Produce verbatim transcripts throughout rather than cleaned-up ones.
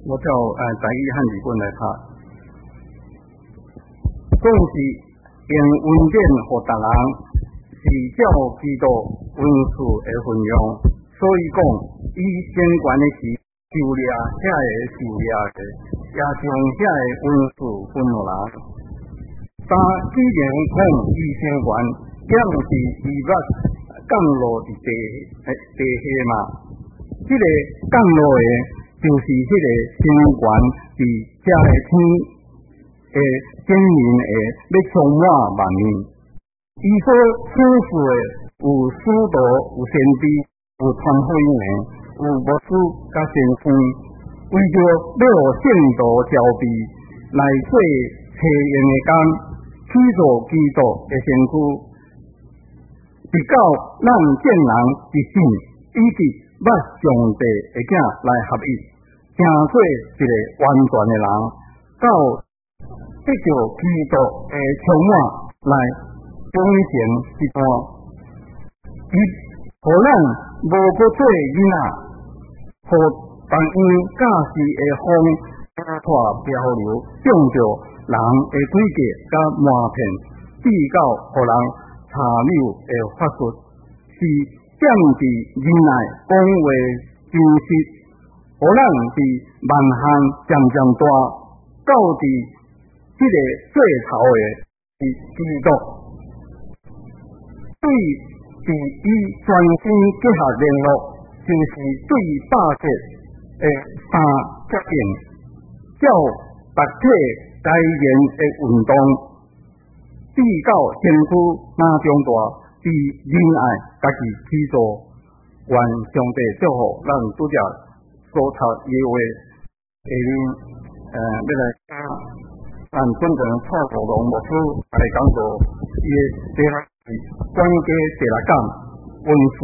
我照呃台语汉语本来读，讲是用恩典予逐人，是照基督恩赐的分量，所以讲以先权的是受掠遐个受掠个，也将遐个恩赐分予人。三既然讲以先权，这毋是伊捌降落伫地地下嘛？这个降落的，就是迄个先权伫遮个天诶经营诶，要充满万民。伊所处事的有使徒，有先知，有传福音的，有牧师甲先生，为着要互圣徒招庇来做测验的工，起造基督的身躯，直到咱见人一信，以及捌上帝的囝来合一，成做一个完全的人，到得到基督的充满来完成一段。伊互咱无搁做囡仔，互同样驾驶的风拖漂流，中着人的诡计甲瞒骗，至到互人查谬的法术，是占伫人内讲话真实，互咱伫万项渐渐大，到伫这个最头的是基督，对伫伊全身结合联络，就是对百节的三决定，照逐体该言的运动，至到身躯哪中大，伫仁爱家己起造，愿上帝祝福咱拄则所读的话下面，呃，要来讲，咱本堂蔡国龙牧师来讲到伊的第六是管家第六讲温数。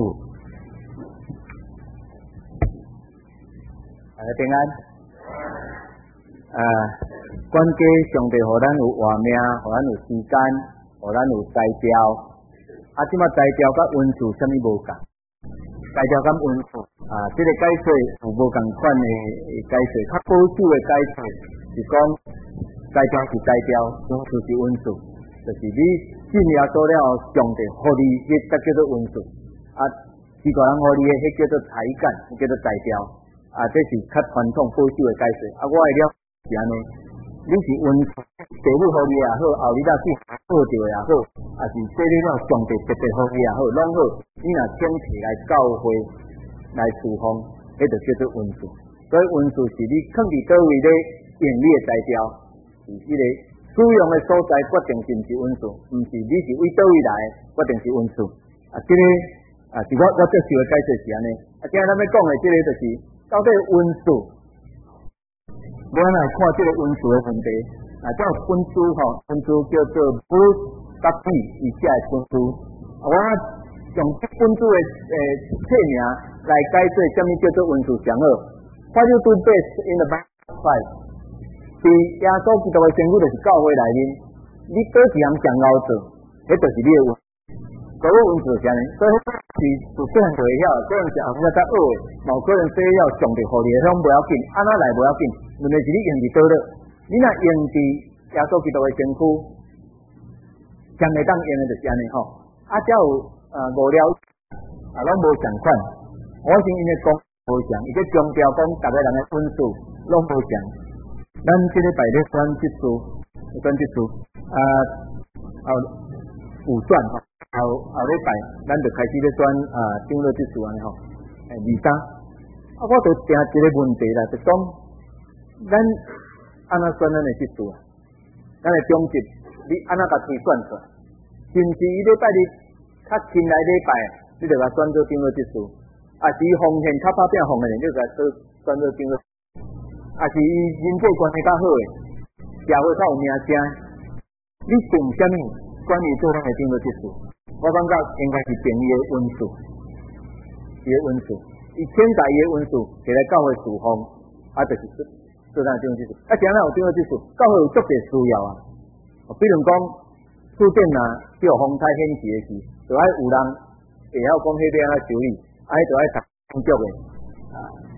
大家平安。啊，管家上帝，互咱有活命，互咱有时间，互咱有才调。啊，即马才调甲温数啥物无共？才调甲温数啊，即、这个解释有无共款的解释？较保守的解释是讲，才调是才调，温数是温数，就是你信耶稣了后，上帝互你迄才叫做温数。啊，其他人互你的迄叫做才干，迄叫做才调。啊，这是较传统保守的解释。啊，我会了是安尼，你是温数，父母互你也好，后日若去报着也好，啊是说你了上帝特别互你也好，拢好，你若请摕来教会来侍奉，迄就叫做温数。所以温数是你放伫倒位咧用你的才调，是迄个使用的所在决定是毋是温数，毋是你是为倒位来决定是温数。啊，这个啊是我我接受的解释是安尼。啊，今日咱要讲的这个就是到底温数，我来看这个温数的问题。啊，这温数吼，温数叫做 Bruce W 以下的温数。我用这温数的诶册名来解释什么叫做温数上好。What you do best in the Bible？是耶稣基督的身躯就是教会内面，你倒一项上熬做，迄就是你的温。所以温数是安尼，所以是有可能就会晓，可能是后尾才学的，嘛有可能说了上帝互你的，拢不要紧，安那来不要紧，问题是你用伫倒了。你若用伫耶稣基督的身躯，将会当用的就是安尼吼。啊，才有呃无聊啊，拢无相款。我先因为讲无相，伊个强调讲逐个人的温数拢无相。咱即礼拜咧选即书，选即书啊，后有选吼，后后礼拜咱就开始咧选啊，顶落即书安尼吼，诶，二三。啊，我就定一个问题啦，就讲咱安怎选咱的即书啊？咱的终极，你安怎家己选出来？是毋是伊礼拜日较近来礼拜，你就甲选做顶落即书？啊，是奉献较拍拼奉献，你就甲做选做顶落？啊，是伊人际关系较好诶，社会较有名声，你凭啥物选伊做咱的顶落即书？我感觉应该是凭伊的温数，伊的温数，伊选择伊的温数，摕来教会侍奉，啊，就是做咱的顶落即书。啊，是安怎有顶落即书？教会有足侪需要啊，比如讲，书店啊，要有风台显示的时，就爱有人会晓讲迄边啊修理，啊，迄就爱读工作的，啊，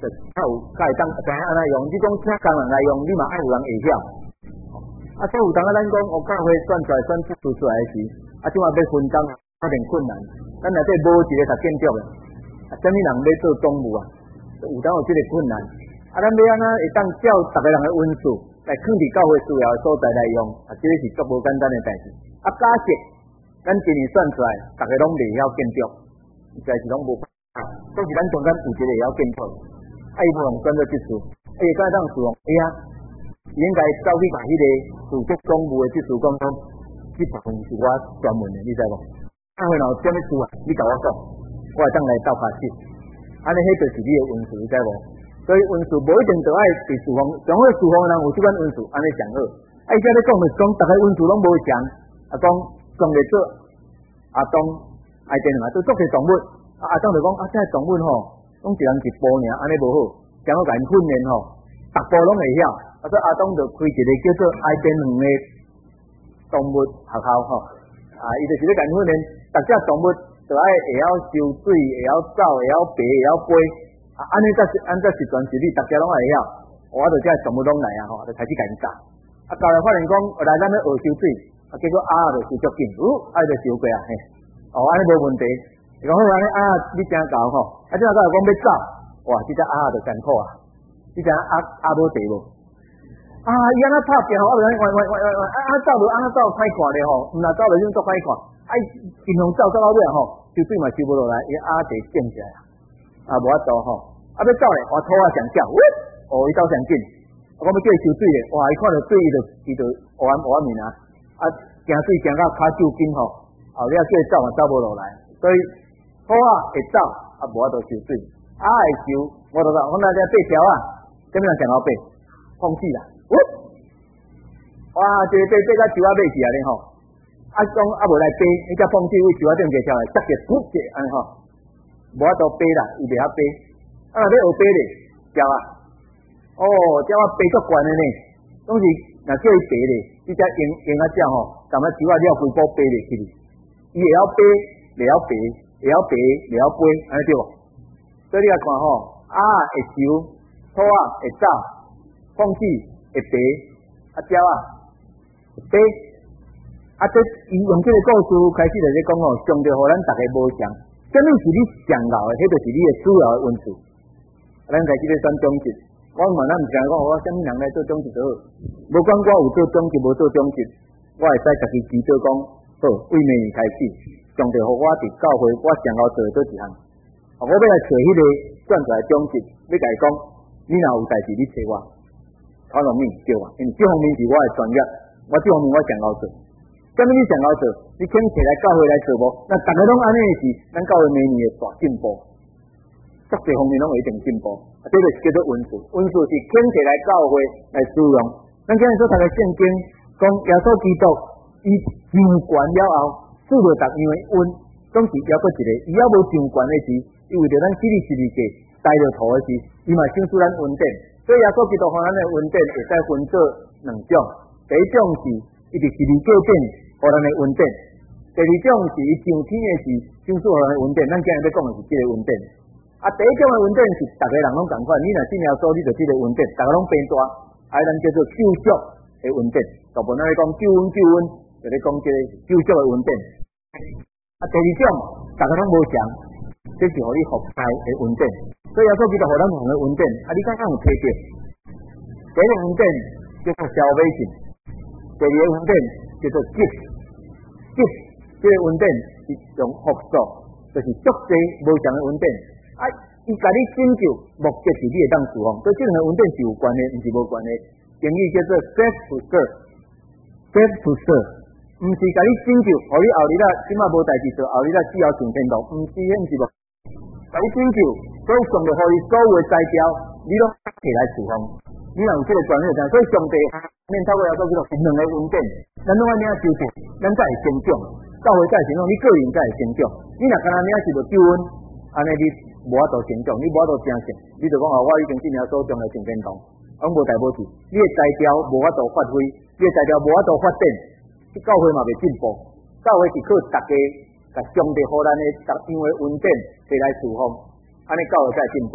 就较有较会当知影安怎用。你讲请工人来用，你嘛爱有人会晓。啊，所以有当啊，咱讲学教会选出来选出出来时，啊，即马要分工有点困难。咱内底无一个读建筑的，啊，啥物人要做总务啊？有当有即个困难。啊，咱要安怎会当照逐个人的温数来放伫教会需要的所在来用，啊，这个是足无简单的代志。啊，假设咱今年选出来，逐个拢袂晓建筑，实在是拢无法。都是咱中间有一个会晓建筑，啊，伊无用选择即次，啊，伊敢会当使用？哎呀，应该走去把迄个负责总务的即次讲讲，即部分是我专门的，你知无？啊，会若有啥物事啊，你甲我讲，我会当来斗下去。安尼迄就是你的温数，你知无？所以温数无一定就爱伫厨房，上好厨房人有即款温数，安尼上好。啊，伊遮咧讲就是讲，逐个温数拢无强，啊讲讲袂做，啊当爱电嘛，都做些动物。啊，阿当就讲啊，这动物吼，拢一人一步尔，安尼无好，怎样甲因训练吼，逐步拢会晓。啊，所以阿当就开一个叫做爱电园的动物学校吼，啊，伊就是咧甲因训练，逐只动物就爱会晓游水，会晓走，会晓爬，会晓飞，啊，安尼才是安才是全是你，逐只拢会晓。我就这动物拢来啊吼，就开始甲因教。啊，教来发现讲，来咱咧学游水，啊，结果啊就游足紧，呜，啊就游过啊，嘿，哦，安尼无问题。伊讲好安尼啊，你真搞吼，啊，即下个讲要走，哇，即只鸭就艰苦啊，即只鸭鸭无地无，啊，伊安尼拍拼吼，啊，喂喂喂喂喂，啊啊走无啊走歹看咧吼，毋若走就种足歹看，啊，尽量走走到尾吼，游水嘛游无落来，伊鸭地建起来，啊，无法度吼，啊要走咧，哇，土啊上少，喂，哦，伊走上紧，我要叫伊游水咧，哇，伊看到水伊就伊就黑暗黑暗面啊，啊，行水行到骹手紧吼，后尾叫伊走嘛走无落来，所以。好啊，会走啊，无法度游水，啊会游，我就讲，我那只八条啊，什么人上后爬？放弃啦，喂，哇，这个爬爬到树仔尾去啊咧吼，啊讲啊无来爬，伊只放弃为树仔顶下跳来，直接扑起安尼吼，无法度爬啦，伊袂晓爬，啊若要学爬咧，鸟啊，哦，鸟啊爬足悬的呢，拢是若叫伊爬咧，伊只用用啊鸟吼，踮啊树仔了规步爬咧去哩，伊会晓爬，袂晓爬。会晓爬，会晓飞，安尼对无？所以你来看吼，鸭会游，兔仔会走，放弃会爬，啊鸟啊会爬，啊这伊用这个故事开始就咧讲吼，上帝互咱逐个无强，什么是你上老的，迄就是你的主要的因素。咱开始咧选种子，我问咱毋是讲讲我什么人来做种子就好，无管我有做种子无做种子，我会使家己祈祷讲，好，为明年开始。上帝互我伫教会，我上后做做一项，我要来找迄个选出来种子，要甲伊讲，你若有代志，你找我，讨农民叫我，因为这方面是我的专业，我这方面我上后做。什么你上后做？你肯摕来教会来做无？那逐个拢安尼的是，咱教会明年会大进步，各个方面拢会一定进步。啊，这个是叫做温数，温数是肯摕来教会来使用。咱今日所读的圣经讲，耶稣基督伊上悬了后。做着逐样的温，总是还佫一个，伊还无上悬的时，伊为着咱起哩是哩个带着土的时，伊嘛想使咱稳定。所以耶稣基督互咱的稳定会使分做两种，第一种是伊伫是哩个顶互咱的稳定，第二种是伊上天的时想使互咱的稳定。咱今日要讲的是这个稳定。啊，第一种的稳定是逐个人拢共款，你若信耶稣，你就这个稳定，逐个拢变大，啊，咱叫做救赎的稳定。大部分咱咧讲救恩救恩。就咧讲这个救赎的稳定，啊，第二种，大家拢无强，这是互你服侍的稳定。所以耶稣基督互咱同的稳定，啊，你敢敢有体着？第一个稳定叫做消费性，第二个稳定叫做吉吉，这个稳定是用复数，就是足济无强的稳定。啊，伊甲你拯救，目的是你会当使用，所以这两个稳定是有关的，毋是无关的。英语叫做 safe to serve，safe to serve。毋是甲你拯救，互你后日啦，即马无代志做，后日啦只要上天堂，毋是，迄毋是无。甲你拯救，所以上帝互你所有的材料，你拢摕来使用。你若有这个专业，所以上帝免透过耶稣基督是两个稳定，咱拢安尼啊修正，咱才会成长，教会才会成长，你个人才会成长。你若干那领是着救恩，安尼你无法度成长，你无法度成圣，你就讲啊，我已经信耶稣，将来上天堂，拢无代无志。你的材料无法度发挥，你的材料无法度发展。教会嘛袂进步，教会是靠大家甲上帝互咱的逐样的稳定摕来侍奉，安尼教会才会进步。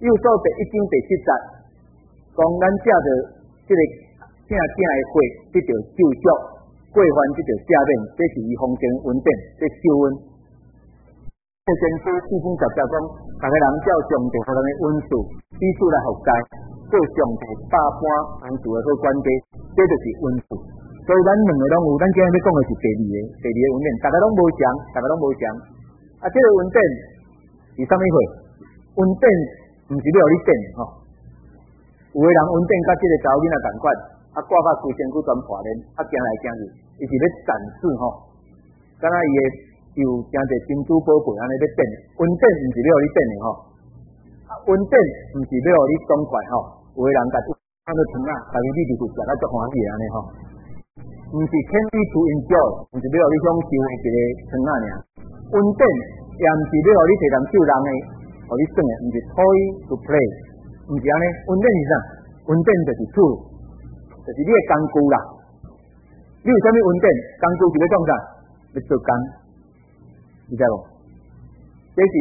右手第一章第七节，讲咱借着即个正正的火，得到救赎，过犯得到赦免，这是伊丰盛恩典，这救恩。这先书四章十节讲，大家人照上帝互咱的恩赐，彼此来服侍，做上帝百般恩赐的好管家，这就是恩赐。所以咱两个拢有，咱今日要讲的是第二个，第二个恩典，大家拢无强，大家拢无强。啊，这个恩典是啥物货？恩典毋是要互你典吼。有个人恩典甲这个查某囡仔同款，啊挂甲规身躯全破烂，啊行来行去，伊是要展示吼，敢若伊的有真侪珍珠宝贝安尼要典。恩典毋是要互你典的吼，啊恩典毋是要互你爽快吼。有个人甲看到糖啊，家己你就食甲足欢喜安尼吼。毋是 can be to enjoy， 毋是要互你享受的一个糖啊尔。恩典也毋是要互你摕人救人的，互你耍的，毋是 toy to play， 毋是安尼。恩典是啥？恩典就是主，就是你的工具啦。你有啥物恩典？工具是要创啥？要做工，你知无？这是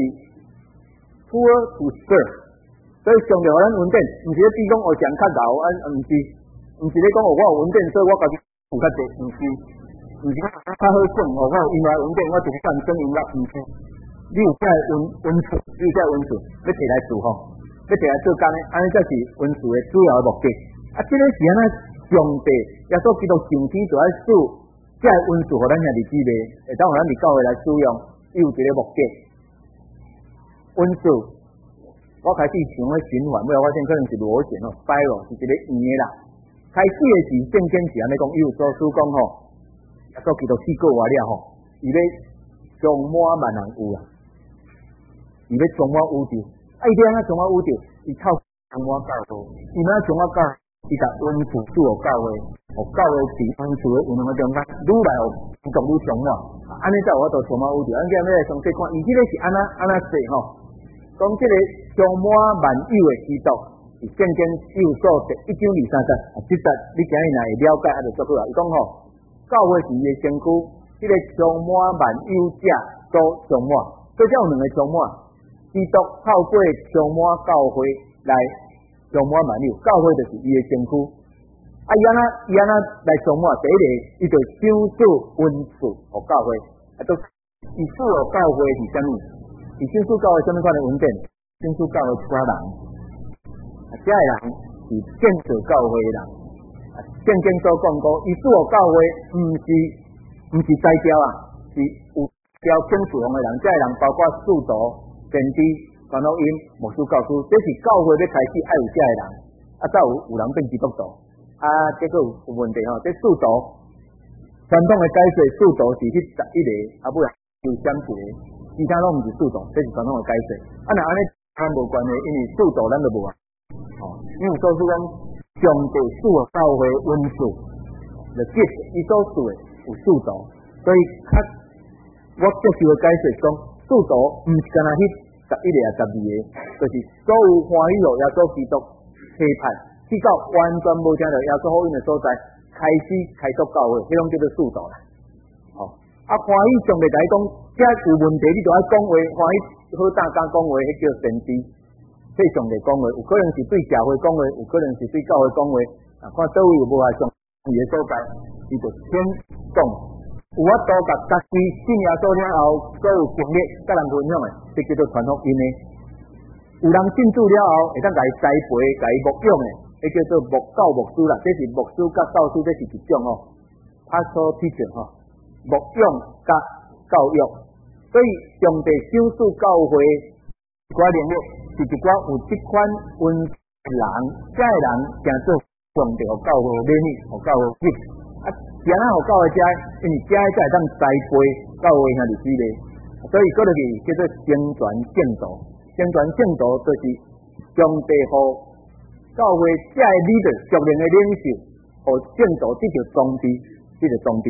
poor to serve。所以上帝互咱恩典，毋是咧比讲学上较牛，啊，毋是，毋是咧讲哦，我有恩典，所以我家己有较济，毋是，毋是较好耍，哦，我有音乐恩典，我就是干算音乐，毋是。你有这恩恩赐，你有这恩赐，要摕来做吼，要摕来做工的，安尼才是恩赐的主要的目的。啊，这个是安尼，上帝耶稣基督上天就爱使这恩赐互咱兄弟姊妹，会当互咱伫教会来使用，伊有一个目的。恩赐。我开始想咧循环，尾后发现可能是螺旋吼 ，spiral 是一个圆的啦。开始的时正经是安尼讲，伊有所书讲吼，耶稣基督死过活了吼，伊要充满万人有啦，伊要充满宇宙。啊，伊要安怎充满宇宙？伊靠充满教会，伊要充满教会，伊甲恩赐赐互教会，互教会是恩赐的运动的中间，愈来互愈动愈充满，安尼才有法度充满宇宙。咱今日来详细看，伊即个是安那安那说吼。讲这个充满万有的基督，是圣经旧书第一章二三节，啊，这节你今日若会了解，啊，就足好啦。伊讲吼，教会是伊的身躯，这个充满万有者所充满，所以才有两个充满。基督透过充满教会来充满万有，教会就是伊的身躯。啊，伊安那伊安那来充满，第一个伊就享受恩赐互教会，啊，都伊赐互教会是啥物？是享受教会什么款的恩典？享受教会其他人，啊，这个人是建造教会的人。啊，圣经所讲过，伊使互教会，毋是毋是栽雕啊，是有雕建筑的人。这个人包括使徒、先知、传福音、牧师、教师，这是教会要开始爱有这个人。啊，才有有人变基督徒。啊，结果有问题吼，这使徒传统的解说，使徒是迄十一个，啊，尾又减一个。其他拢毋是使徒，这是传统的解释。啊，若安尼咱无关系，因为使徒咱就无啊。哦，因为所说讲上帝使互教会恩赐，就即伊所使的有使徒，所以较我接受的解释讲，使徒毋是干那迄十一个啊十二个，就是所有欢喜了耶稣基督批判，去到完全无听到耶稣福音的所在，开始开拓教会，迄种叫做使徒啦。哦，啊欢喜上帝来讲。遮有问题，你就爱讲话，欢喜好大家讲话，迄叫先知。对上帝讲话，有可能是对社会讲话，有可能是对教会讲话。啊，看倒位有无爱上伊的所在，伊就先讲。有法度甲家己信耶稣了后，所有经历甲人分享的，这叫做传福音的。有人信主了后，会当甲伊栽培、甲伊牧养的，迄叫做牧教牧师啦。这是牧师甲教师，这是一种哦。Pastoral teacher 吼，牧养甲教育，所以上帝赏赐教会一寡能力，是一寡有这款恩人，这个人诚做上帝互教会美丽，互教会益。啊，怎样互教会遮？因为遮才会当栽培教会兄弟姊妹，所以嗰落去叫做成全圣道。成全圣道就是上帝互教会遮个 leader 属灵的领袖，互圣道这条宗旨，这条宗旨。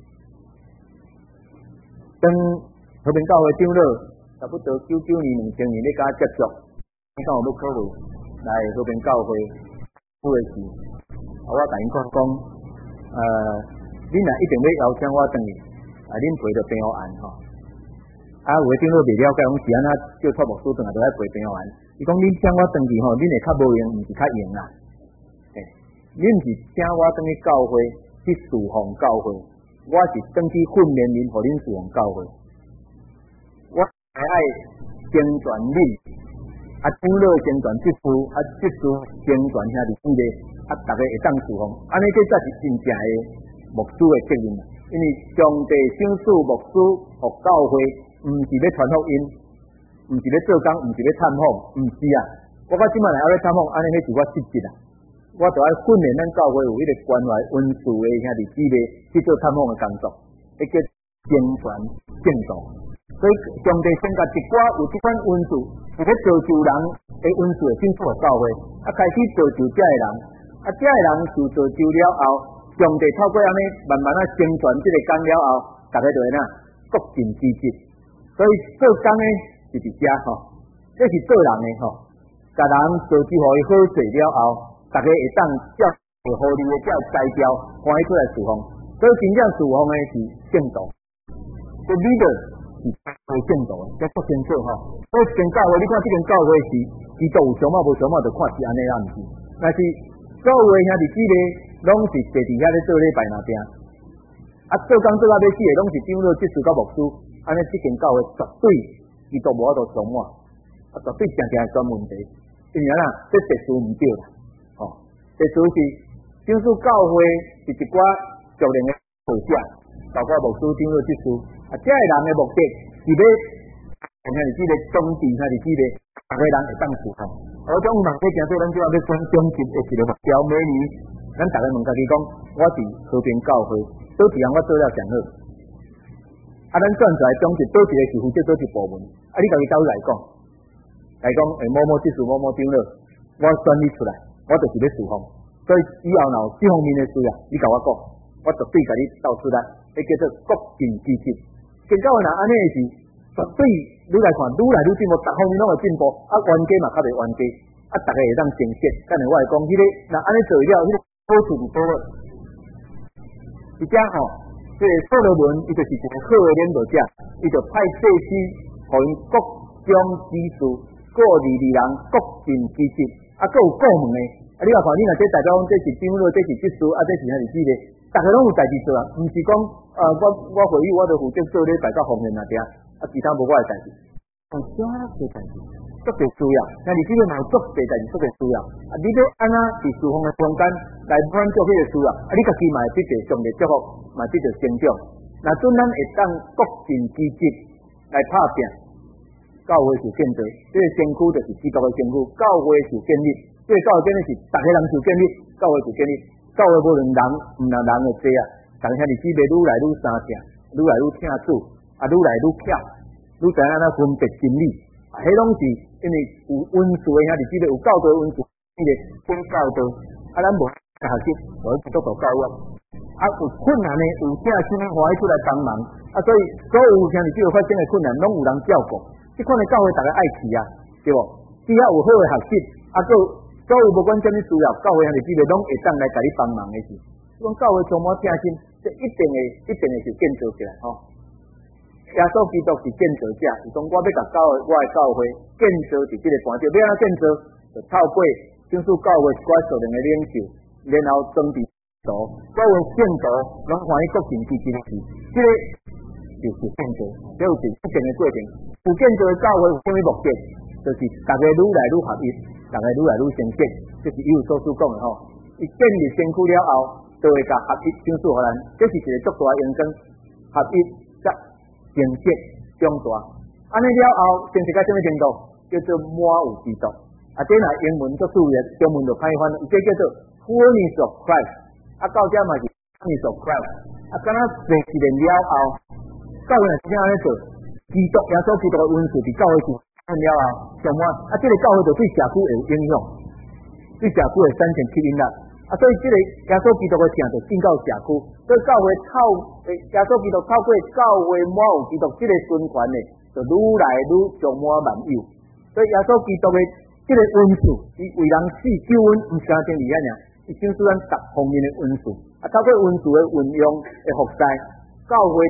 当和平教会长老差不多九九年、两千年咧甲接触，你讲有要考虑来和平教会做诶事，啊，我甲因讲讲，呃，恁若一定要邀请我转去，啊，恁陪着平安吼，啊，有诶长老未了解，讲是安那叫托牧师转来就来陪平安， 伊讲恁请我登去吼，恁会较无用，毋是较用啦。诶，恁毋是请我登去教会去侍奉教会，我是登去训练恁，互恁侍奉教会。我爱爱宣传恁，啊，长老宣传这书，啊，这书宣传兄弟姊妹，啊，大家会当侍奉，安尼这才是真正的牧师的责任。因为上帝赏赐牧师和教会，毋是要传福音，毋是要做工，毋是要探访，毋是啊。我到即摆来还要探访，安尼迄是我失职啊。我就爱训练咱教会有迄个关怀温事的兄弟姊妹去做探访的工作，迄叫宣传正道。所以上帝先甲一寡有即款温事，有咧造就人的温事的进出教会，啊，开始造就遮个人，啊，遮个人受造就了后，上帝透过安尼慢慢啊宣传即个讲了后，大家就会哪各尽其职。所以做工呢是伫遮吼，这是做人的吼，甲人造就互伊好势了后，大家会当照合乎你的照材料，欢喜出来侍奉。所以真正侍奉的是正道，个 leader 是做正道的，这足清楚吼。所以间教会，你看这间教会是，基督有相貌无相貌，就看是安尼啦，毋是？但是所有的兄弟姊妹，拢是坐伫遐咧做礼拜那边，啊，做工做到要死的，拢是长老、执事甲牧师，安尼这间教会绝对基督无法度充满，啊，绝对常常会出问题。因为啊，这特殊毋对啦，吼、哦，特殊是少数教会是一寡熟练的学者，包括牧师、长老、执事，啊，这个人的目的是要像是这个宗旨，像是这个大家人会当侍奉。而种人在行做咱即下要选终极的一个目标，每年咱大家问家己讲，我伫和平教会，倒一项我做了上好，啊，咱选出来终极倒一个是负责倒一部分，啊，你家己倒来讲，来讲，诶，某某技术、某某长老，我选你出来，我就是要侍奉，所以以后若有这方面的需要，你甲我讲，我绝对甲你斗出来，迄叫做各尽其职。结果若安尼是绝对。愈来看，愈来愈进步，各方面拢会进步，啊，冤家嘛较袂冤家，啊，大家会当成熟。等下我会讲，迄、那个若安尼做了，迄、那个好处是多了。而且吼，这个所罗门伊就是一个好的领导者，伊就派祭司，互因各种指示，各二二人各尽其职，啊，各有各门的。啊，你话看，你若这代表讲这是长老，这是执事，啊，这是啥日子咧？大家拢有代志做啊，毋是讲，呃，我我会议我就负责做礼拜甲奉献那点。啊，其他无我的代志，有啥个代志，足侪需要。那你这个嘛有足侪代志，足侪需要。啊，你要安那伫侍奉的空间来满足迄个需要，啊，你家己嘛会得到上帝祝福，嘛得到成长。那阵咱会当各尽其职来拍拼，教会受建造，这个身躯就是基督的身躯，教会受建立，这个教会建立是大家人受建立，教会受建立，教会无论人毋若人的多啊，大家兄弟姊妹愈来愈相正，愈来愈听主。啊，愈来愈巧，愈知影安怎分别真理。啊，迄拢是因为有温素的兄弟姊妹，有教导温素，伊个先教导。啊，咱无学习，无去做做教育。啊，有困难的，有请什么欢喜出来帮忙。啊，所以所有兄弟姊妹发生的困难，拢有人照顾。即款的教会大家爱去啊，对无？只要有好的学习，啊，个所有无管什么需要，教会兄弟姊妹拢会当来甲你帮忙的是。讲教会充满诚心，这一定会一定会是建造起来吼。耶稣基督是建造者，是讲我要甲教会，我的教会建造伫即个环境，要安怎建造？就透过正式教会一寡熟练的领袖，然后装备图，所有圣徒拢欢喜各尽其职的事，即个就是建造，这有一一定的过程。有建造的教会有啥物目的？就是大家愈来愈合一，大家愈来愈成熟，这是以有所书讲的吼。伊建立身躯了后，就会甲合一正式互咱，这是一个足大的永生合一。成绩长大，安尼了后，成绩到什么程度？叫做满有基督。啊，这若英文做注意，中文就歹翻，伊这叫做 fullness of Christ。啊，到这嘛是 fullness of Christ。啊，敢若做一年了后，教会是怎安尼做？基督耶稣基督的温素伫教会是安了后，上满啊，这个教会就对社区会有影响，对社区会产生吸引力。啊，所以这个耶稣基督的城就进到社区，所以教会透诶，耶稣基督透过教会满有基督这个循环呢，就愈来愈充满万有。所以耶稣基督的这个温素，伊为人死救恩，毋是单单而安尔，伊显出咱各方面的温素。啊，透过温素的运用的服侍，教会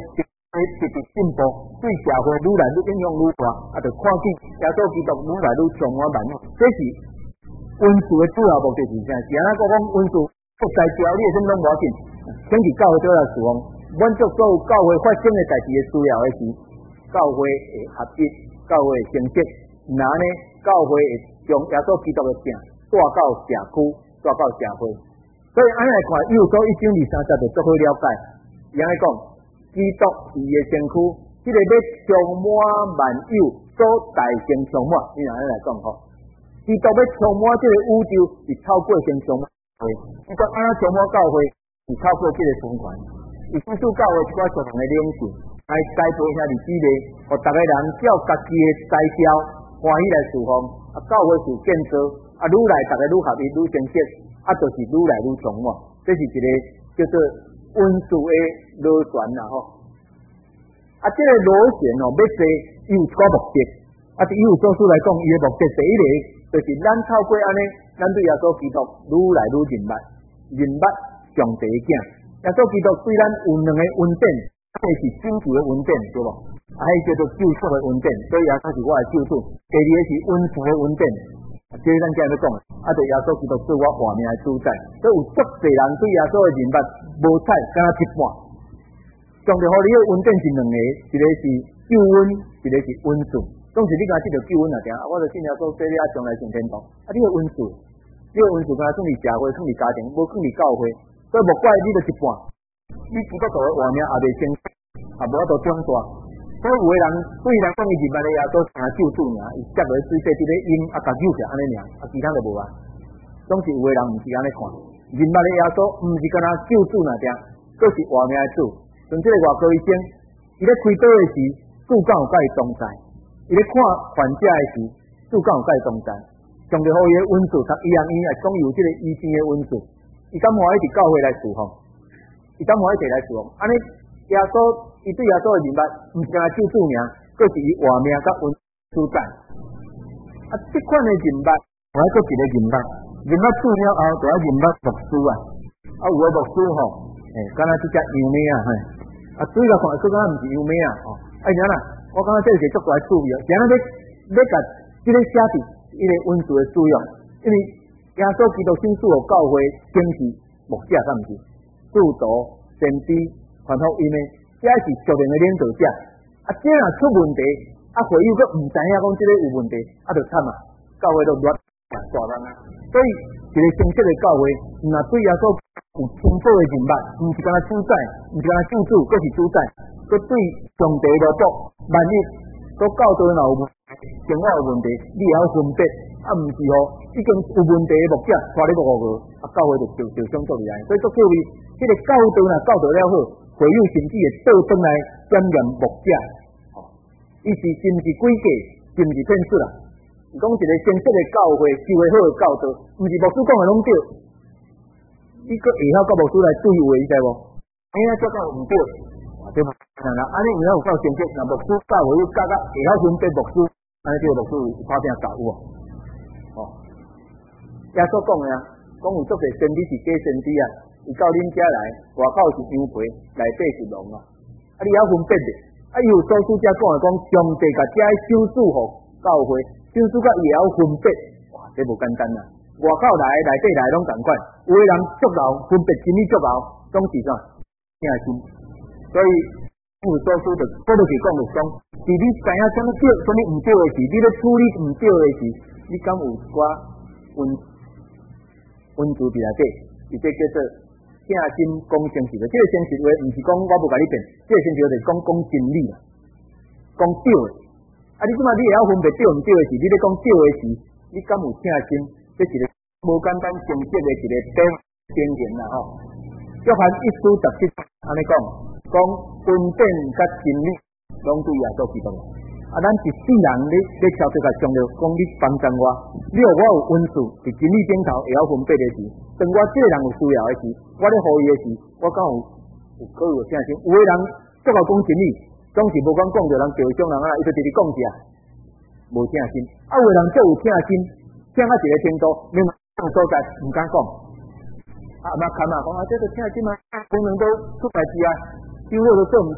直直进步，对社会愈来愈影响愈大，啊，就看见耶稣基督愈来愈充满万有。这是温事的主要目的是啥？是安那个讲温事国在条，你什么拢无要紧，请去教会做来事奉，满足所有教会发生的代志的需要的时，教会会合一，教会会成绩，然后呢，教会会将耶稣基督的正带到社区，带到社会。所以安尼来看，有所一经二三十就足好了解。伊安尼讲，基督是伊的身躯，即、这个要充满万有所大成充满，你安尼来讲吼。基督要充满即个宇宙，是透过先充满教会。你讲安怎充满教会，是透过即个循环。伊接触教会一寡相同的领袖，来栽培遐日子咧，互逐个人照家己的才调欢喜来侍奉，啊，教会是建设，啊，愈来逐个愈合一，愈成熟，啊，就是愈来愈充满。这是一个叫做温事的螺旋啦吼。啊，这个螺旋哦，要做伊有一个目的，啊，对伊有所书来讲，伊的目的第一个就是咱透过安尼，咱对耶稣基督愈来愈认捌，认捌上帝的囝。耶稣基督虽然有两个恩典，这是拯救的恩典，对无？啊，迄叫做救赎的恩典，所以耶稣是我的救主。第二个是温事的恩典，啊，这咱今日要讲，啊，就耶稣基督做我活命的主宰。所以有足侪人对耶稣的认捌无彩，敢若一半。上帝予你的恩典是两个，一个是救恩，一个是温事。总是你敢记着救恩啊？定啊，我就信耶稣，说你啊将来上天堂。啊，你的温事，你的温事敢若算伫社会，算伫家庭，无算伫教会。所以莫怪你着一半，你基督徒的活命也未成，也无法度转大。所以有的人对人讲伊认捌的耶稣成救主尔，伊接落水洗伫咧因啊，甲救起安尼尔，啊其他就无啊。总是有的人毋是安尼看，认捌的耶稣毋是干那救主尔定，佫是活命的主。像即个外国医生，伊咧开刀的时，主敢有甲伊同在；伊咧看患者的时，主敢有甲伊同在。上帝予伊的温事，读医学院也总有即个医生的温事。伊敢欢喜伫教会来侍奉，伊敢欢喜来侍奉。安尼耶稣，伊对耶稣的认捌，毋是干救主尔，佫是伊活命甲温主宰。啊，即款的认捌，我还佫一个认捌，认捌主了后，就要认捌牧师啊。啊，有的牧师吼，诶，敢若即只样妹啊，嘿，啊，水来看，说敢若毋是样妹啊，吼。哎，然啦，我感觉这是足大趣味哦。然后要要甲即个写伫伊个温事的使用，因为。耶稣基督新主和教会经是牧者，敢毋是？使徒、先知、传福音的，这是属灵的领导者。啊，这若出问题，啊，会友佫毋知影讲这个有问题，啊，就惨啊！教会都乱大人啊。所以一个正式的教会，若对耶稣有充分的认捌，毋是干那主宰，毋是干那救主，佫是主宰，佫对上帝落卜，万一所教导若有问题，生活有问题，你也要分别。啊，毋是吼，已经有问题的牧者带你个学学，啊，教会就就就相做厉害。所以足趣味，即、这个教导若教导了好，会友甚至会倒转来兼任牧者。哦，伊是是毋是诡计，是毋是骗术啦？是讲一个正式的教会，就会好的教导，毋是牧师讲的拢对。伊个会晓甲牧师来对话，你知无？哎呀，这个毋对，对嘛？啦，安尼有有够正式，若牧师教会友教甲会晓分辨牧师，安尼这个牧师有拍拼搞有哦。哦，耶稣讲的啊，讲有足侪先知是假先知啊，伊到恁遮来，外口是羊皮，内底是龙啊。啊，你也要分辨的。啊，伊有所书遮讲的讲，上帝甲遮的手术互教会，手术甲伊也要分辨。哇，这无简单啊！外口来，内底来拢同款。有的人足老，分辨真理足老，总是啥正心。所以有所书就嗰落去讲就讲，是你知影什么对，什么毋对的事，你咧处理毋对的事。你敢有一寡温温度伫内底，伊这叫做正心讲诚实的。这个诚实话，毋是讲我无甲你辩，这个诚实话就是讲讲真理啦，讲对的。啊，你即马你会晓分辨对毋对的事，你咧讲对的事，你敢有正心？这是一个无简单正式的一个典典型啦吼。约翰一书十七安尼讲，讲恩典甲真理拢对耶稣基督。啊，咱一世人咧咧超出甲上帝讲你帮助我，你互我有温事，伫真理顶头会晓分辨的时，当我这个人有需要的时，我咧予伊的时，我敢有有可有正心？有的人足够讲真理，总是无讲讲着人着伤人啊，伊就直直讲者，无正心。啊，有的人足有正心，正啊一个程度，另外所在毋敢讲。啊，嘛看嘛讲啊，这个正心啊，可能都出代志啊，有好都做毋对啊，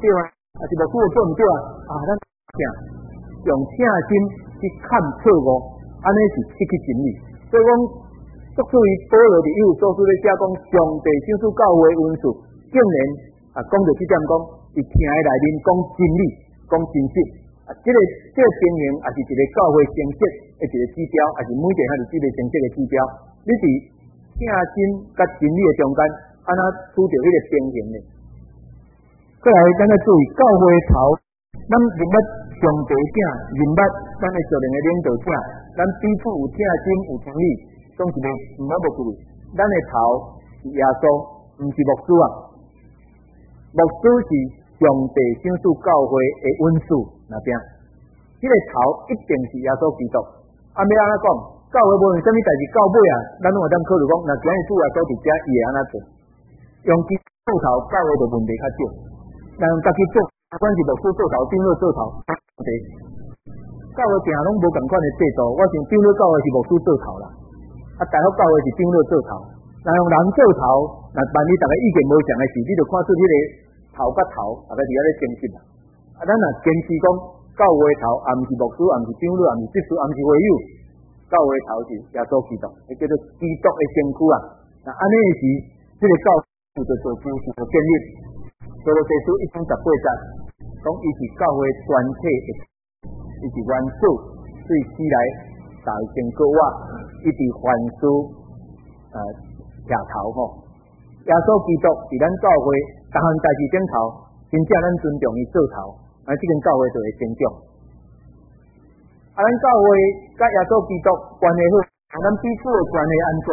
啊是牧师做毋对啊，啊咱啥用请心去看错误，安尼是失去真理。所以讲，足注意保罗伫有所书咧写讲，上帝圣书教会文书，竟然啊讲到即点讲，伊听诶内面讲真理，讲真实。啊，即、這个即、這个经营也是一个教会成绩诶一个指标，也是每一项是即个成绩诶指标。你伫正心甲真理诶中间，安那处着迄个平衡咧。过来，咱来注意教会头，咱人物上帝者，人物咱诶属灵诶领导者，咱彼此有正心有真理，总是袂毋好无注意。咱诶头是耶稣，毋是牧师啊。牧师是上帝圣书教会诶文书那边，迄、這个头一定是耶稣基督。啊，要安怎讲？教会无论啥物代志，到尾啊，咱拢会当考虑讲，若今日主耶稣伫遮，伊会安怎做？用基督做头，教会就问题较少。但家己做，不管是牧师做头、长老做头，问题。教会定拢无共款诶制度。我想长老教会是牧师做头啦，啊，大学教会是长老做头。若用人做头，若万一大家意见无相诶时，你就看出迄个头甲头，大家伫遐咧争执啦。啊，咱若坚持讲教会头，也毋是牧师，也毋是长老，也毋是执事，也毋是会友，教会头是耶稣基督，迄叫做基督诶身躯啊。那安尼诶时，即、這个教会就做支持做建立。所罗西书一章十八节，讲伊是教会全体诶，伊是元首，对起来大成个我，伊是凡事呃徛头吼。耶稣基督伫咱教会逐项代志顶头，真正咱尊重伊做头，啊，即间教会就会成长。啊，咱教会甲耶稣基督关系好，咱彼此诶关系安怎？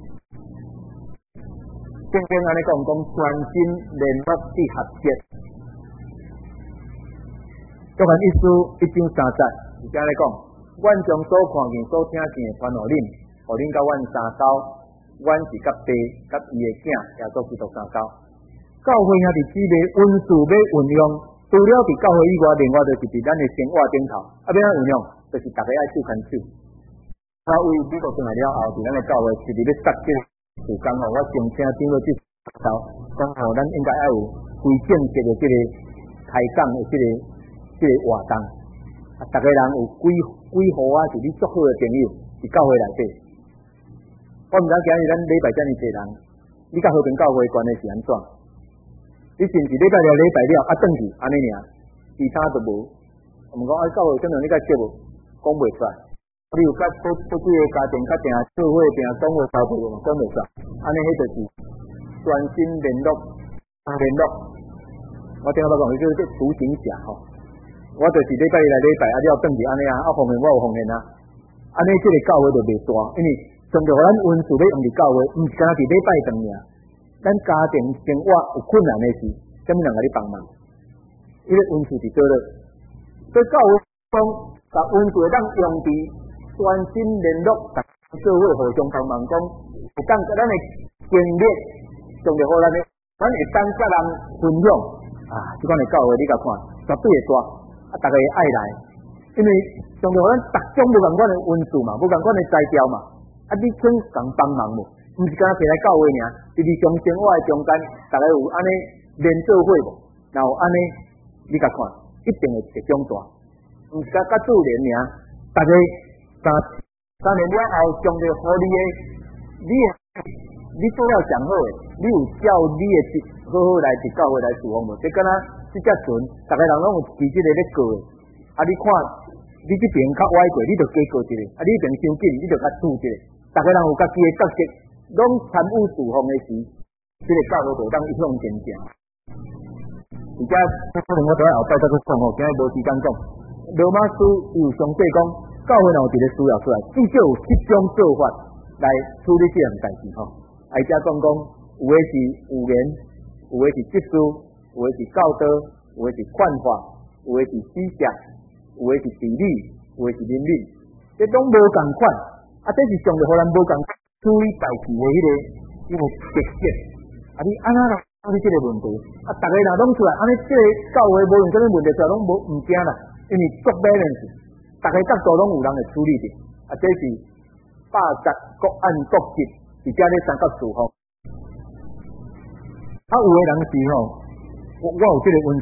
正经安尼讲讲，全心联络去合作。约翰一书一章三节，而且咧讲，阮将所看见、所听见诶传互恁，互恁甲阮相交。阮是甲爸、甲伊诶囝，耶稣基督相交。教会兄弟姊妹温事要运用，除了伫教会以外，另外就是伫咱诶生活顶头，啊，要安运用，就是大家爱手牵手。啊，为美国上来了后，伫咱诶教会是伫咧杀这个时间吼，我澄清顶落即头，讲吼，咱应该爱有规正式诶即个开讲诶即个即个活动，啊，逐个人有几几号啊，是你足好诶朋友，伫教会内底。我毋知今日咱礼拜遮尔济人，你甲和平教会关系是安怎？你是毋是礼拜了礼拜了啊？转去安尼尔，其他都无。毋讲啊，教会怎样你甲接无？讲袂出来。你有甲不不几个家庭较定做伙定讲话交配无？讲袂出来。安尼迄就是专心联络联络。我顶下捌讲，伊叫做独行侠吼。我就是礼拜来礼拜啊，了转去安尼啊，啊奉献我有奉献啊。安尼即个教会就袂大，因为上帝互咱温事要用伫教会，毋是干那伫礼拜堂尔。咱家庭生活有困难的时，啥物人甲你帮忙？伊个温事是做咧，所以教会讲，把温事当用伫专心联络，逐社会互相帮忙讲，会当甲咱的经历，上帝互咱的，咱会当甲人分享啊！即款的教会你甲看，绝对会大，啊，逐个会爱来，因为上帝互咱逐种无共款的温事嘛，无共款的材料嘛。啊！你肯共帮忙无？毋是干那摕来教会尔，是日常生活的中间，大家有安尼连做伙无？然后安尼，你甲看，一定会会长大。毋是甲甲自然尔，大家三三年了后，上帝互你的，你你做了上好诶，你有照你的好好来伫教会来侍奉无？即敢若即只船，大家人拢有伫即个咧过诶。啊！你看，你即边较歪过，你就加过一个；啊，你一边伤紧，你就较拄一个。大家人有家己的角色，拢参与侍奉的时，这个教会就当一向前行。而且可能我伫后摆再去讲吼，今日无时间讲。罗马书有详细讲，教会若有一个需要出来，至少有七种做法来处理这样代志吼。而且讲讲，有的是语言，有的是技术，有的是教导，有的是看法，有的是思想，有的是地理，有的是伦理，这拢无共款。啊，这是上帝互咱无共处理代志的迄个迄个特色。啊，你安怎啦？处理这个问题？啊，逐个人拢出来，安尼这个教会无论啥物问题出来，拢无毋惊啦，因为足 balance， 逐个角度拢有人会处理的。啊，这是百十各按各职，而且咧三角事奉。啊，有的人是吼，我我有这个温事，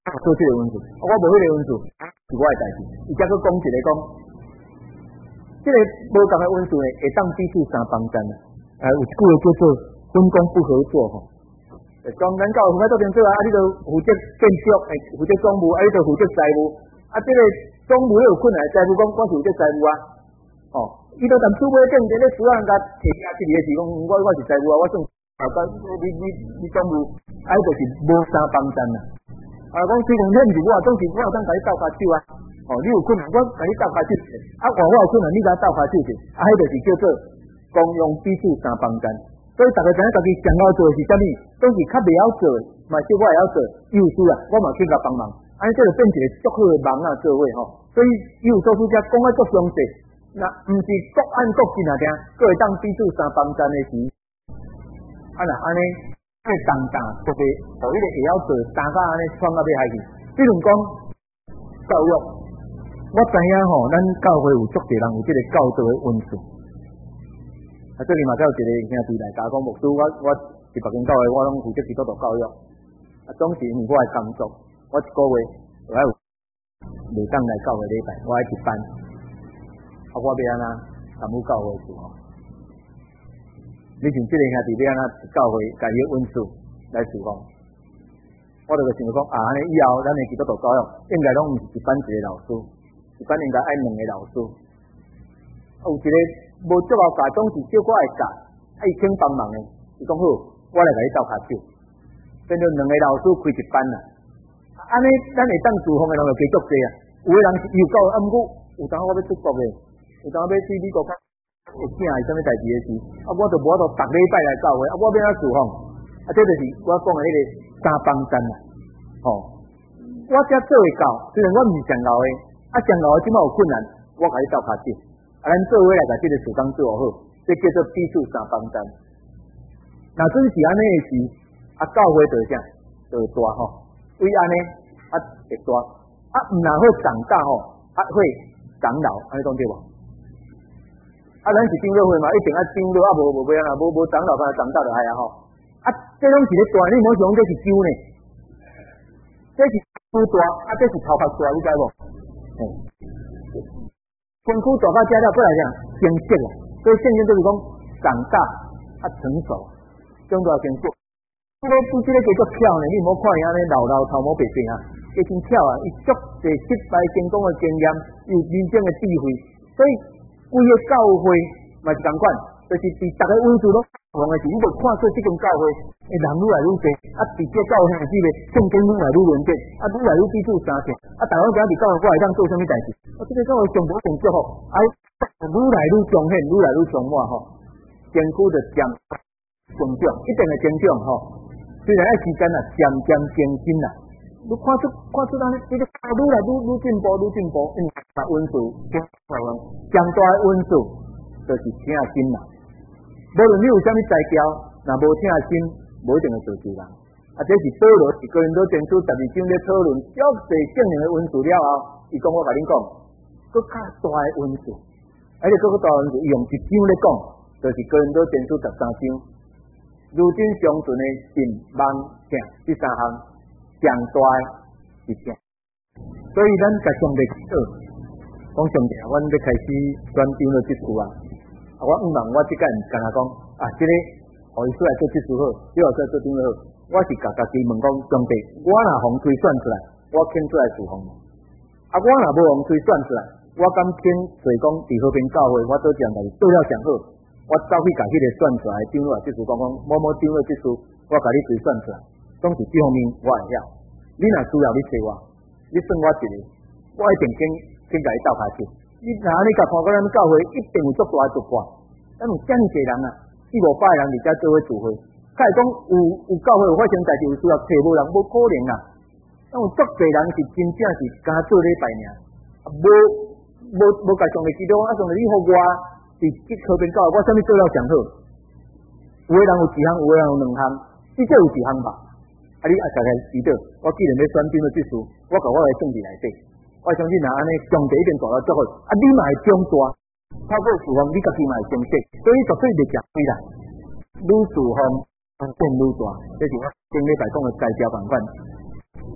做这个文字，我无迄个文字是我的代志。伊则佫讲一个讲，这个无共的文字呢，会当彼此相帮衬啊。呃，有一句话叫做分工不合作吼。讲咱教会做编做啊，啊，你著负责建筑，诶，负责总务，啊，你著负责财务，啊，这个总务咧有困难，财务讲我是负责财务啊，哦，伊都谈厝买建这个主要人家提压一个是讲，我我是财务啊，我算啊，你你你总务，啊，就是无相帮衬啊。啊，讲虽然恁是我，总是我有当甲你斗下手啊，哦，你有困难，我甲你斗下手，啊，我我有困难，你甲我斗下手者，啊，迄就是叫做共用彼此相帮衬。所以大家知影家己上要做的是啥物，都是较袂晓做的，嘛是我会晓做，有事啊，我嘛去甲帮忙，安尼这就变一个足好的忙啊做伙吼。所以有做事者讲啊足详细，那毋是各按各进啊，听，各会当彼此相帮衬的时，啊那安尼会当当特别，互伊个会晓做，大家安尼创啊要害去。比如讲教育，我知影吼，咱教会有足侪人有即个教导的因素。啊，最近嘛，才有一个兄弟来甲我讲，牧师，我我伫北京教会，我拢负责基督徒教育。啊，总是因为我的工作，我一个月我还有袂当来教会礼拜，我爱值班。啊，我要安怎参与教会事吼？你像即个兄弟要安怎教会家己的恩赐来事奉？我就想讲，啊，安尼以后咱的基督徒教育应该拢毋是一班一个老师，一班应该爱两个老师。有一个无足够教，总是叫我来教，啊，伊请帮忙的，伊讲好，我来甲你斗下手，变做两个老师开一班啦。安尼咱会当自奉的人就加足济啊。有的人是有教，啊，毋过有当我要出国的，有当我要去美国，有囝是啥物代志的时，啊，我就无法度逐礼拜来教会，啊，我变怎自奉？啊，这就是我讲的迄个三帮衬啦。吼、哦，我遮做会到，虽然我毋是上老的，啊，上老的即摆有困难，我甲你斗下手。啊，咱做伙来甲即个事工做好，这叫做彼此相帮衬。若真是安尼的时，啊，教会就啥，就大吼，为安尼啊会大，啊，毋若好长大吼，啊会长老，安尼讲对无？啊，咱是长老会嘛，一定啊长老，啊无无要安那，无无长老，敢长大就害啊吼。啊，这拢是咧大，你莫想这是酒呢，这是猪大，啊，这是头壳大，你知无？嘿。身躯大到家了，过来讲成熟了，所以圣经就是讲长大啊成熟，种都要成熟。这个不这个叫做跳呢，你唔好看伊安尼老老头毛白白啊，伊真跳啊，伊足侪失败成功的经验，有人生的智慧，所以规个教会嘛是同款，就是伫逐个位置拢同的是，你无看出这种教会，诶人愈来愈多，啊伫这教会内底咧，圣经愈来愈完整，啊愈来愈彼此相信，啊大家讲伫教会我会当做啥物代志？啊，这个教会上无成就吼，啊，愈来愈彰显，愈来愈彰满吼，艰苦的渐成长，一定会成长吼。虽然爱时间啊，渐渐更新啦，你看出看出咱这个愈来愈愈进步，愈进步，因为啊温数，强大的温数就是请心啦。无论你有啥物才调，若无请心，无一定会做事人。啊，这是保罗一个人都前书十二章咧讨论，足侪圣灵的温数了后，伊讲我甲恁讲。搁较大的温度，而且搁较大的温度，伊用一章咧讲，就是哥林多前书十三章。如今相存的信、望、听这三项，上大的是啥？所以咱甲上帝祈祷，讲上帝，阮要开始宣讲了这句啊。啊，我毋茫我即间干那讲啊，这个互伊出来做这句好，你后出来做顶好，我是甲家己问讲上帝，我若互推选出来，我肯出来侍奉。啊，我若无互推选出来。我敢肯做讲，伫和平教会，我做这样代志做了上好，我走去甲迄个选出来，长老即次讲讲，某某长老即次，我甲你推选出来，总是这方面我会晓。你若需要你找我，你算我一个，我一定肯肯甲你斗下手。你若安尼甲看过咱教会，一定有足大的突破。咱有遮尔济人啊，四五百人伫遮做伙聚会，假如讲有有教会有发生代志，有需要找无人，无可能啊。咱有足济人是真正是敢做礼拜尔，无。无无甲上帝基督，啊上帝你互我伫即和平教会，我啥物做了上好？有个人有一项，有个人有两项，至少有一项吧。啊，你啊大概知道，我既然要选定了这事，我甲我的政治内底，我相信若安尼，上帝一定做了足好。啊，你嘛会长大，透过侍奉，你家己嘛会成熟，所以绝对袂吃亏啦。愈侍奉变愈大，这是我顶礼拜讲的改条办法。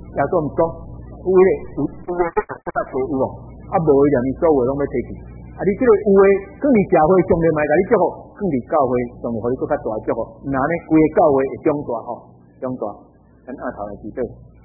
耶稣毋讲，有诶有有诶，甲找有哦，啊无诶，连伊所有拢要摕去。啊，你即个有诶，放伫社会上面嘛，甲你祝福，放伫教会上面，互你搁较大祝福。那呢，规个教会会长大吼，长大，咱阿头会记得。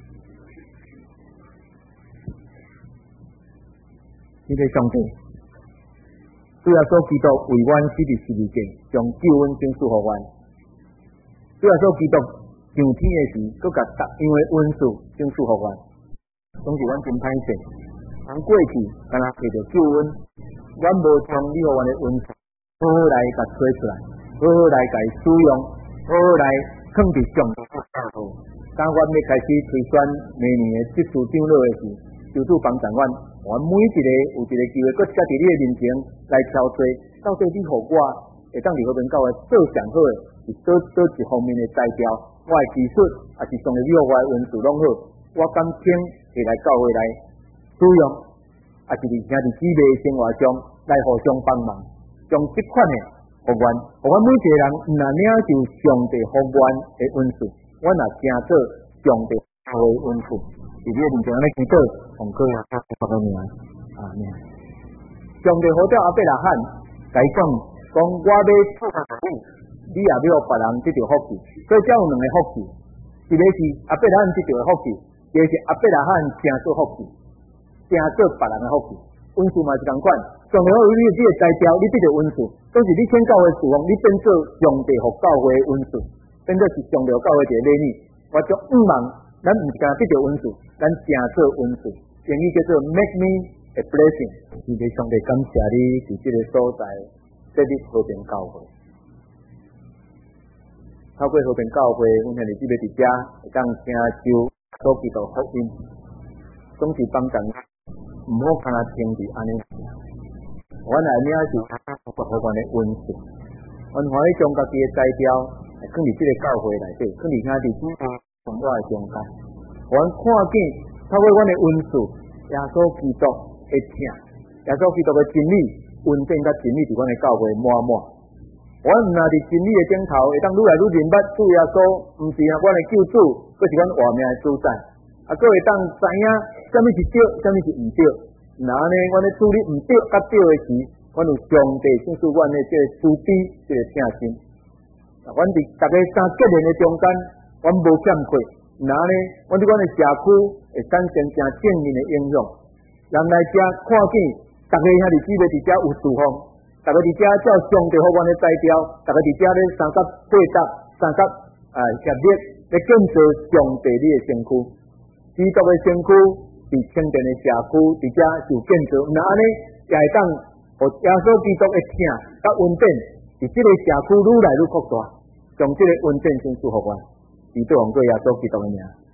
这个上帝，主耶稣基督为阮死伫十字架，将救恩证书互阮。主耶稣基督上天诶时，搁甲逐样诶恩赐证书互阮，总是阮真歹势。通过去，敢若摕到救恩，阮无将你互阮诶恩赐，好好来甲吹出来，好好来甲伊使用，好好来放伫上帝诶教会。当阮要开始推选明年诶执事长老诶时，求主帮助阮。我每一个有一个机会，搁加伫你的面前来挑选，到底你互我会当伫和平教会做上好诶，是做做一方面的代表，我的技术也是上帝你互我的文字拢好，我敢请摕来教会来使用，也是伫兄弟姊妹生活中来互相帮忙，将即款的互阮，互阮每一个人若领受上帝互阮的恩赐，阮也成做上帝教会的恩赐。伫你面前安尼祈祷，奉靠耶稣基督的名，阿门。上帝呼召阿伯拉罕，甲伊讲，讲我要祝福你，你也要互别人得到福气。所以才有两个福气，一个是阿伯拉罕得到的福气，一个是阿伯拉罕成做福气，成做别人的福气。恩赐嘛是共款，上帝好你你的才调，你得到恩赐，都是你请教会侍奉，你变做上帝互教会的恩赐，变做是上帝互教会一个礼物。我就毋望。咱毋是干得到恩赐，咱成做恩赐，英语叫做 make me a blessing。是个上帝感谢你伫这个所在设立和平教会，透过和平教会，阮兄弟姊妹伫遮会当听受所基督福音，总是帮助毋好干那停伫安尼。阮来领受互阮的恩赐，阮欢喜将家己的才调放伫这个教会内底，放伫兄弟姊妹。从我的中间，阮看见透过阮的恩赐，耶稣基督的听，耶稣基督的真理，稳定甲真理伫阮的教会满满。阮若伫真理的顶头，会当愈来愈明白主耶稣，毋是阮的救主，佫是阮活命的主宰，啊，佫会当知影啥物是对，啥物是毋对。那呢，阮咧处理毋对甲对的时，阮有上帝赐予阮的这个慈悲，这个听心。啊，阮伫逐个三结连的中间。阮无欠缺，那呢？阮伫阮的社区会产生正正面的影响。人来遮看见，逐个兄弟姊妹伫遮有侍奉，逐个伫遮照上帝互阮的才调，逐个伫遮咧三甲配搭，三甲啊协力，咧建造上帝你的身躯。基督的身躯伫清殿的社区伫遮受建造，那安尼也会当，互耶稣基督的听甲稳定，伫即个社区愈来愈扩大，将即个稳定先赐互阮。基督王过耶稣基督的名。